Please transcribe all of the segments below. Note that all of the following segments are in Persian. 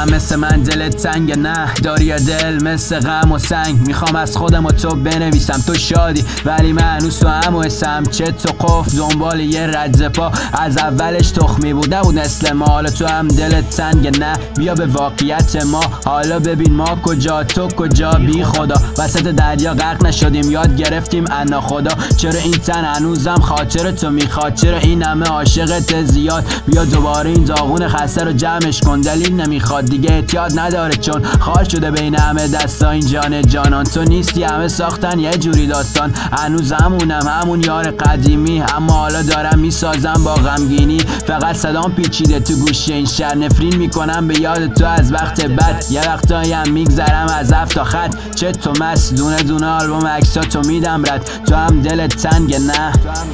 هم مثل من دلت تنگ نه داری یا دل مثل غم و سنگ. میخوام از خودم و تو بنویسم تو شادی ولی من هنوز تو هم و اسم چه تو قف دنبال یه رد پا از اولش تخمی بود نبود مثل ما. حالا تو هم دلت تنگ نه بیا به واقعیت ما. حالا ببین ما کجا تو کجا بی خدا وسط دریا غرق نشدیم یاد گرفتیم انا خدا. چرا این تن هنوزم خاطر تو میخواد چرا این همه عاشقت زیاد. بیا دوباره این داغون خسته رو جمعش کن دلیل نمیخواد دیگه احتیاط نداره چون خار شده بین همه دستا این جان جانان. تو نیستی همه ساختن یه جوری داستان هنوز همون یار قدیمی اما حالا دارم میسازم با غمگینی. فقط صدام پیچیده تو گوش این شهر نفرین میکنم به یاد تو از وقت بد. یه وقتایی هم میگذرم از هفت تا خط چه تو مست دونه دونه آلبوم عکسا تو میدم رد. تو هم دلت تنگ نه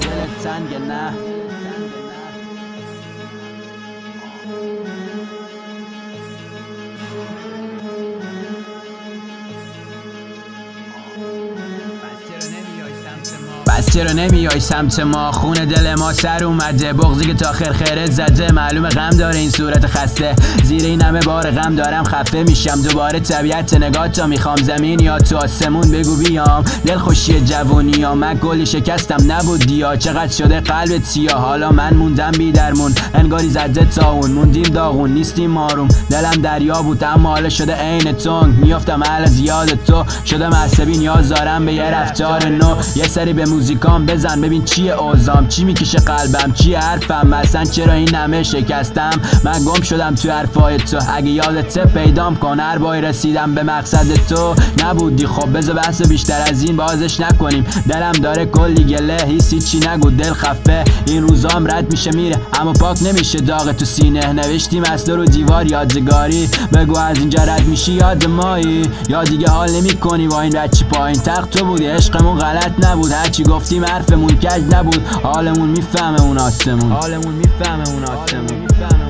پس چرا نمیای سمت ما. خون دل ما سر اومده بغضی که تا خرخره زده معلومه غم داره این صورت خسته. زیر این همه بار غم دارم خفه میشم دوباره طبیعت نگاه تا میخوام زمین یا تو آسمون بگو بیام. دل خوشی جوونی ها من گلی شکستم نبود دیا چقدر شده قلبت سیاه. حالا من موندم بی درمون انگاری زده تا اون موندیم داغون نیستیم ماروم. دلم دریا بود اما حالا شده عین تنگ میافتم از یاد تو شدم عصبی نیاز دارم به یه رفتار نو. یه سری به موزیکام بزن ببین چیه اوزام چی میکشه قلبم چیه حرفم مثلا چرا این همه شکستم. من گم شدم تو حرفای تو اگه یادت پیدام کن هر بای رسیدم به مقصد تو نبودی. خب بذار بحث بیشتر از این بازش نکنیم دلم داره کلی گله هیچی چی نگو دل خفه. این روزام رد میشه میره اما پاک نمیشه داغ تو سینه. نوشتیم از تو رو دیوار یادگاری بگو از اینجا رد میشی یاد مایی یا دیگه حال نمیکنی با این رچی پایین تخت تو بودی عشقمون غلط نبود هرچی گفتیم حرفمون کج نبود. حالمون میفهمه اون آسمون